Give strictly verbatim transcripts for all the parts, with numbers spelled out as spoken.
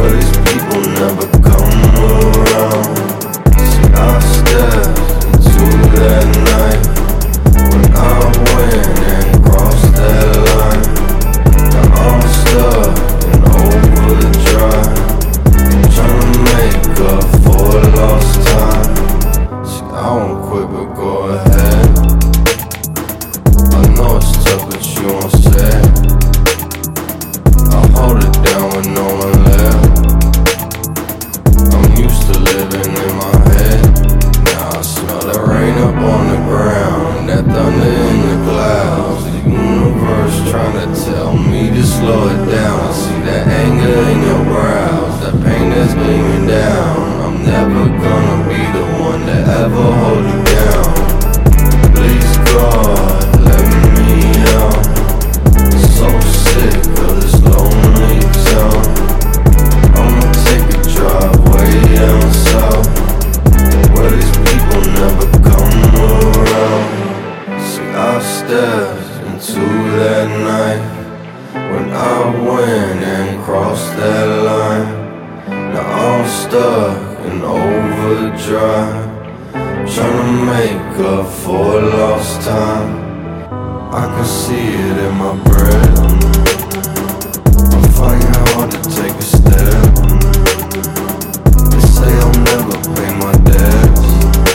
where these people never come around. See, I stepped into that night when I went and crossed that line. Now I'm stuck in overdrive, tryna make up for lost time. See, I won't quit, but go ahead. I know it's tough, but you won't say it. I'll hold it down when no one left. I'm used to living in my head. Now I smell the rain up on the ground, that thunder in the clouds. The universe trying to tell me to slow it down. I see that anger in your brows, that pain that's gleaming down. I'm never gonna be the one to ever hold you down. Please God, let me out. So sick of this lonely town. I'ma take a drive way down south, where these people never come around. See, I stepped into that night when I went and crossed that line. Now I'm stuck in overdrive, tryna make up for lost time. I can see it in my breath. I find it hard to take a step. They say I'll never pay my debts.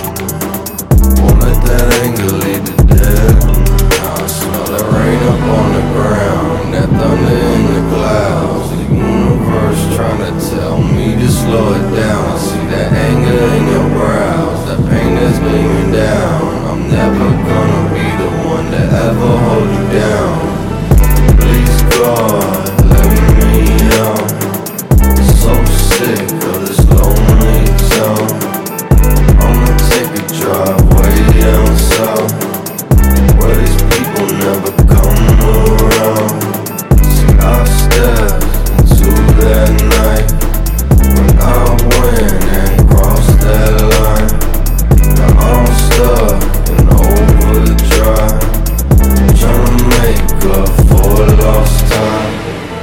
Won't let that anger lead to death. Now I smell the rain up on the ground, that thunder in the clouds. The universe trying to tell me to slow it down. I see that anger in your brows, that pain that's gleaming down. I'm never gonna be the one to ever hold you down. Please God, let me out. So sick of this lonely town. I'ma take a drive way down south, where these people never come around. See, I stepped into that night when I went and crossed that line. Now I'm stuck in overdrive, tryna make up for lost time.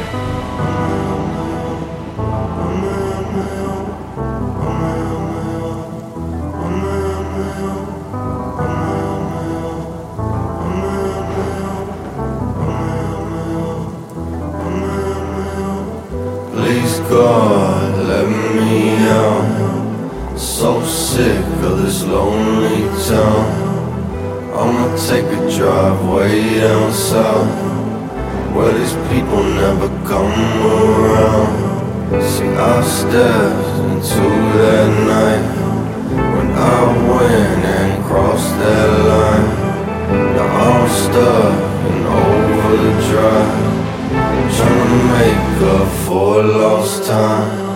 Please God, let me out. So sick of this lonely town. I'ma take a drive way down south, where these people never come around. See, I stepped into that night when I went and crossed that line. Now I'm stuck in overdrive, tryna make up for lost time.